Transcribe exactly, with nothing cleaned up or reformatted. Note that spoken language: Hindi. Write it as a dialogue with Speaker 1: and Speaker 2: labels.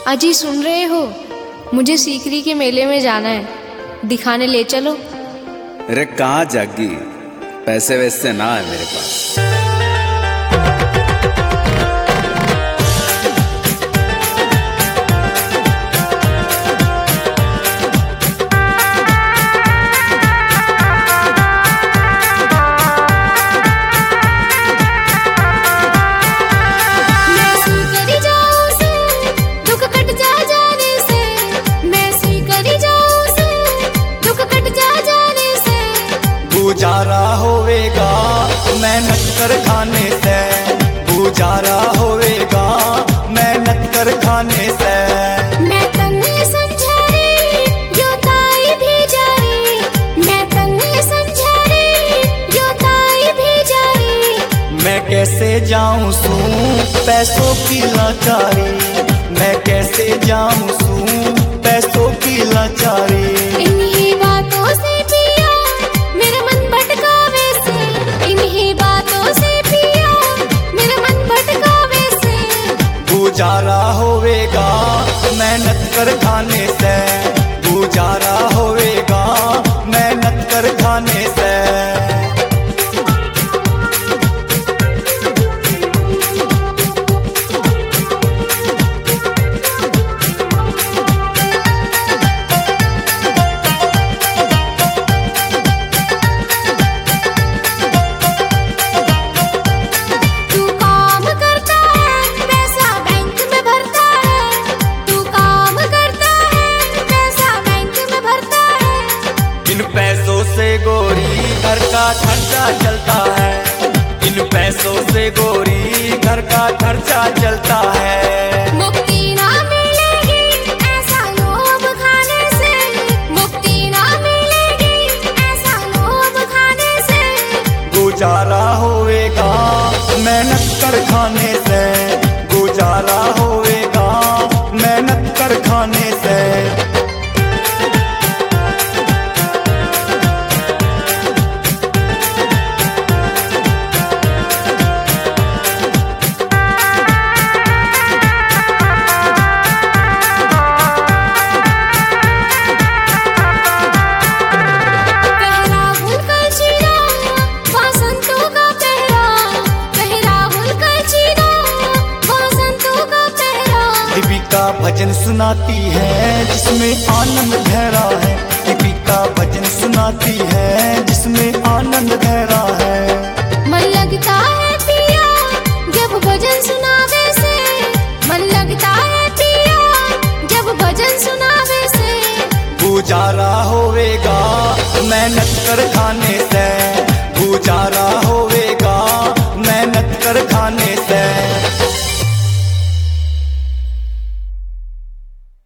Speaker 1: अजी सुन रहे हो, मुझे सीकरी के मेले में जाना है, दिखाने ले चलो।
Speaker 2: अरे कहाँ जागी, पैसे वैसे ना है मेरे पास।
Speaker 3: गुजारा होवेगा मेहनत कर खाने से, गुजारा होवेगा मेहनत कर खाने से।
Speaker 4: मैं तन्ने समझा रे जो ताई भी जा रे, मैं तन्ने समझा रे जो ताई भी जा रे।
Speaker 3: मैं कैसे जाऊं सू पैसों की लाचारी, मैं कैसे जाऊं सू पैसों की लाचारी।
Speaker 4: इन्हीं बातों से पिया मेरा मन भटकावे से, इन्हीं बातों से पिया मेरा मन भटकावे से।
Speaker 3: गुजारा होवेगा मेहनत कर खाने से, गुजारा होवेगा मेहनत कर खाने से। पैसों से गोरी घर का खर्चा चलता है, इन पैसों से गोरी घर का खर्चा चलता है।
Speaker 4: मुक्ति ना मिलेगी ऐसा लोभ खाने से, मुक्ति ना मिलेगी ऐसा लोभ खाने से।
Speaker 3: गुजारा होवेगा मेहनत कर खाने से, गुजारा होवेगा मेहनत कर खाने से। दीपिका भजन सुनाती है जिसमें आनंद गहरा है, दीपिका भजन सुनाती है जिसमें आनंद गहरा है।
Speaker 4: मन लगता है पिया जब भजन सुनावे से, मन लगता है पिया जब भजन सुनावे से।
Speaker 3: गुजारा होवेगा मेहनत कर खाने से, गुजारा हो